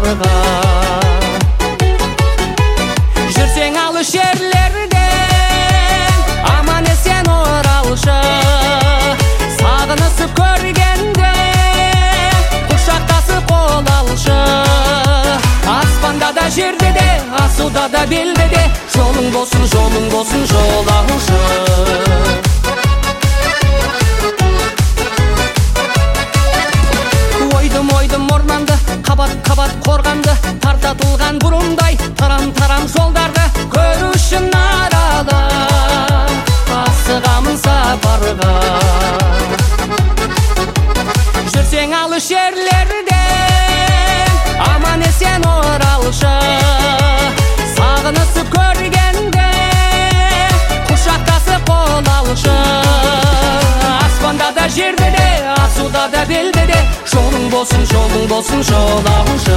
сапарға. Жүрсең алыс жерлерден аман есен оралшы, сағынысып көргенде құшақтасып қол алшы. Аспанда да жерде де, асуда да белде де, жолың болсын жол алшы. Ойдым орманды, қабат қорғанды, тартатылған бұрымдай тарам жолдарды көру үшін аралы асығамын сапарға. Жүрсең алыс жерлерден аман есен оралшы, сағынысып көргенде құшақтасып қол алшы. Аспанда да жерде де, асуда да белде де, жолың болсын жол алшы.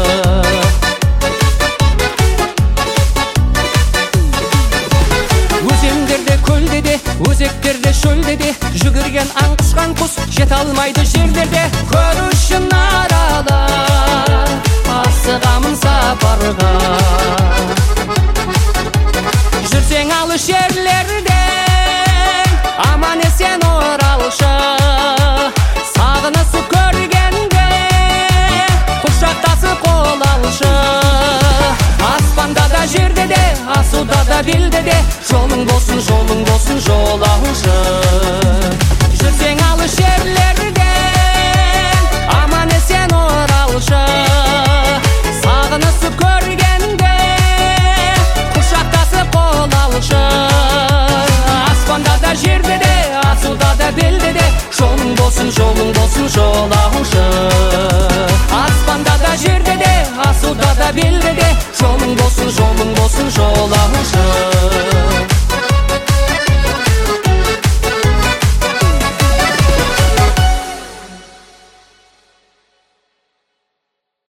Өзендерде көлде де, өзектерде шөлде де, жүгірген аң құшқан құс жете алмайды жерлерде көру үшін аралы асығамын сапарға. Жүрсең алыс жерлерден аман есен оралшы, сағынысып көргенде құшақтасып қол алшы. Аспанда да жерде де, асуда да белде де, жолың болсын жол алшы. Жүрсең алыс жерлерден аман есен оралшы, сағынысып көргенде құшақтасып қол алшы. Аспанда да жерде де, асуда да белде де, жолың болсын жол алшы. Аспанда да жерде де, асуда да белде де, жолың болсын